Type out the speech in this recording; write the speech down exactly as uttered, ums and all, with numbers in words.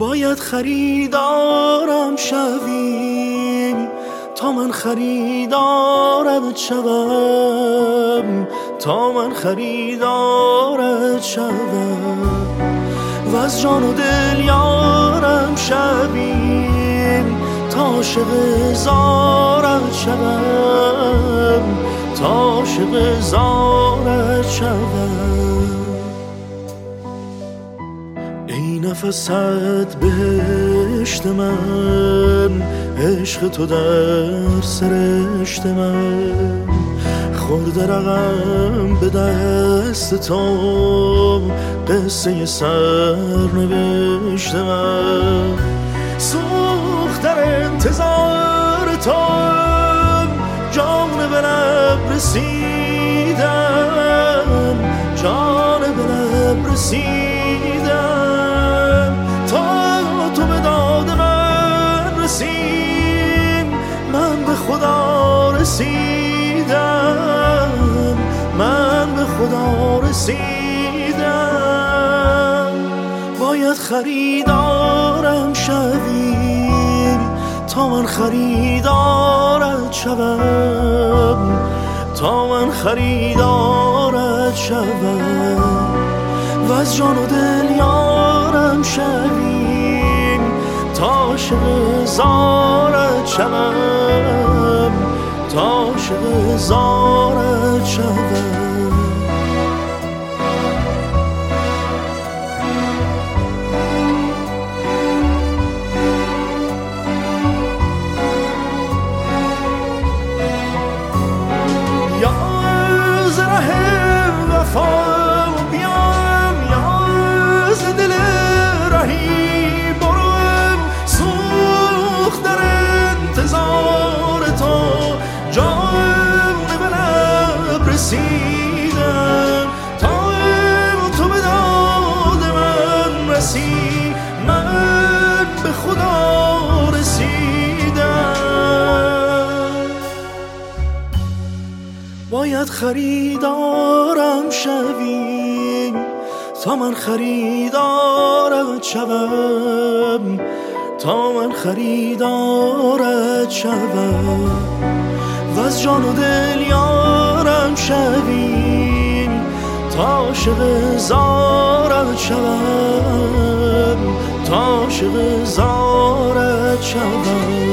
باید خریدارم شوی تا من خریدارت شوم، تا من خریدارت شوم و از جان و دل یارم شوی تا عاشق زارت شوم، تا عاشق زارت شوم. ای نفست بهشت من، عشق تو در سرشت من، خورده رقم به دست تو قصه سرنوشت من. سوخت در انتظار تو جان به لب رسیدم، جان به لب رسیدم تا تو به داد من رسید. من به خدا رسیدم، من به خدا رسیدم. باید خریدارم شوی تا من خریدارت شوم، تا من خریدارت شوم و از جان و دل یارم شوی تا عاشق زارت شوم، تا عاشق زارت شوم. بیام یا ز دل رهی برم، سوخت در انتظار تو جان به لب رسیدم تا تو به داد من رسی. من به خدا رسیدم. باید خریدارم شوی تا من خریدارت شوم، تا من خریدارت شوم و از جان و دل یارم شوی تا عاشق زارت شوم، تا عاشق زارت شوم.